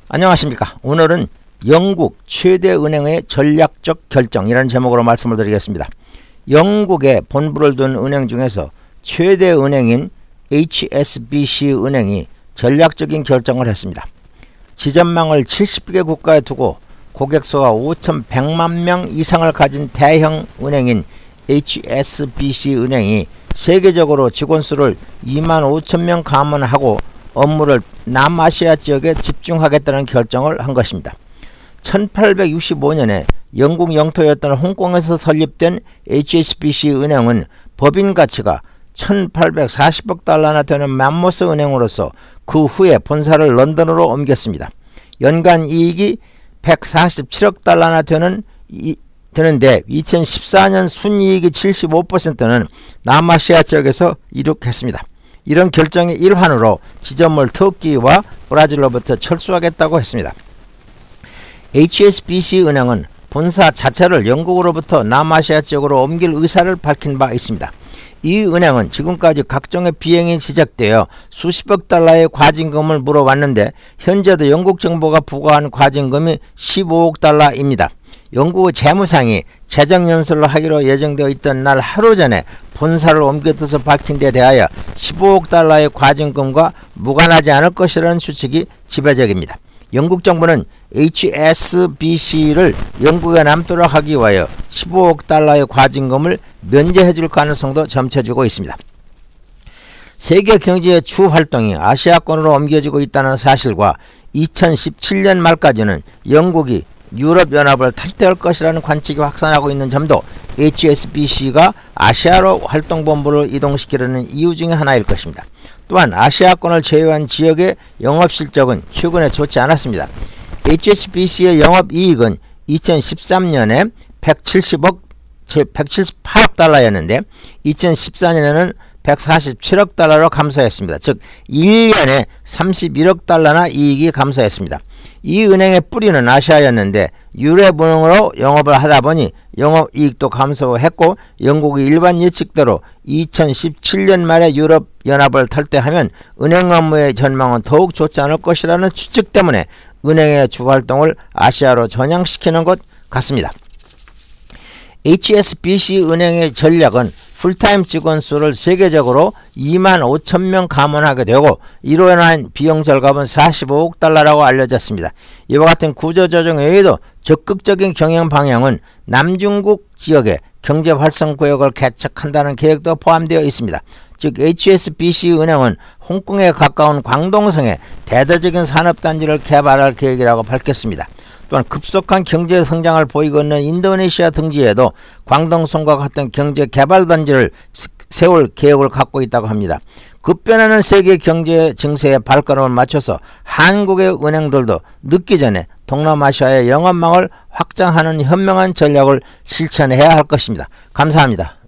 안녕하십니까. 오늘은 영국 최대 은행의 전략적 결정이라는 제목으로 말씀을 드리겠습니다. 영국에 본부를 둔 은행 중에서 최대 은행인 HSBC 은행이 전략적인 결정을 했습니다. 지점망을 70개 국가에 두고 고객수가 5,100만 명 이상을 가진 대형 은행인 HSBC 은행이 세계적으로 직원수를 25,000명 감원하고 업무를 남아시아 지역에 집중하겠다는 결정을 한 것입니다. 1865년에 영국 영토였던 홍콩에서 설립된 HSBC 은행은 법인 가치가 1840억 달러나 되는 맘모스 은행으로서 그 후에 본사를 런던으로 옮겼습니다. 연간 이익이 147억 달러나 되는데 2014년 순이익이 75%는 남아시아 지역에서 이룩했습니다. 이런 결정의 일환으로 지점을 터키와 브라질로부터 철수하겠다고 했습니다. HSBC 은행은 본사 자체를 영국으로부터 남아시아 지역으로 옮길 의사를 밝힌 바 있습니다. 이 은행은 지금까지 각종의 비행이 시작되어 수십억 달러의 과징금을 물어왔는데 현재도 영국 정부가 부과한 과징금이 15억 달러입니다. 영국의 재무상이 재정연설을 하기로 예정되어 있던 날 하루 전에 본사를 옮겼다서 밝힌 데 대하여 15억 달러의 과징금과 무관하지 않을 것이라는 추측이 지배적입니다. 영국 정부는 HSBC를 영국에 남도록 하기 위하여 15억 달러의 과징금을 면제해 줄 가능성도 점쳐지고 있습니다. 세계 경제의 주 활동이 아시아권으로 옮겨지고 있다는 사실과 2017년 말까지는 영국이 유럽연합을 탈퇴할 것이라는 관측이 확산하고 있는 점도 HSBC가 아시아로 활동본부를 이동시키려는 이유 중에 하나일 것입니다. 또한 아시아권을 제외한 지역의 영업실적은 최근에 좋지 않았습니다. HSBC의 영업이익은 2013년에 178억 달러였는데 2014년에는 147억 달러로 감소했습니다. 즉 1년에 31억 달러나 이익이 감소했습니다. 이 은행의 뿌리는 아시아였는데 유럽은행으로 영업을 하다 보니 영업이익도 감소했고 영국의 일반 예측대로 2017년 말에 유럽연합을 탈퇴하면 은행 업무의 전망은 더욱 좋지 않을 것이라는 추측 때문에 은행의 주활동을 아시아로 전향시키는 것 같습니다. HSBC 은행의 전략은 풀타임 직원 수를 세계적으로 25,000명 감원하게 되고 이로 인한 비용 절감은 45억 달러라고 알려졌습니다. 이와 같은 구조조정 외에도 적극적인 경영 방향은 남중국 지역에 경제 활성 구역을 개척한다는 계획도 포함되어 있습니다. 즉 HSBC 은행은 홍콩에 가까운 광동성에 대대적인 산업단지를 개발할 계획이라고 밝혔습니다. 또한 급속한 경제 성장을 보이고 있는 인도네시아 등지에도 광동성과 같은 경제 개발 단지를 세울 계획을 갖고 있다고 합니다. 급변하는 세계 경제 증세에 발걸음을 맞춰서 한국의 은행들도 늦기 전에 동남아시아의 영업망을 확장하는 현명한 전략을 실천해야 할 것입니다. 감사합니다.